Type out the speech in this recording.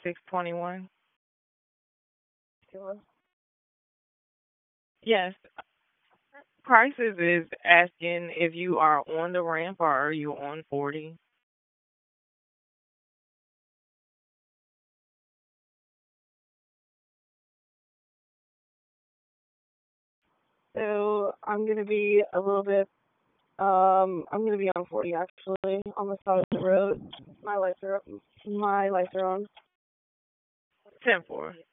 621. Sure. Yes. Prices is asking if you are on the ramp or are you on 40. So I'm gonna be a little bit. I'm gonna be on 40 actually, on the side of the road. My lights are on. 10-4.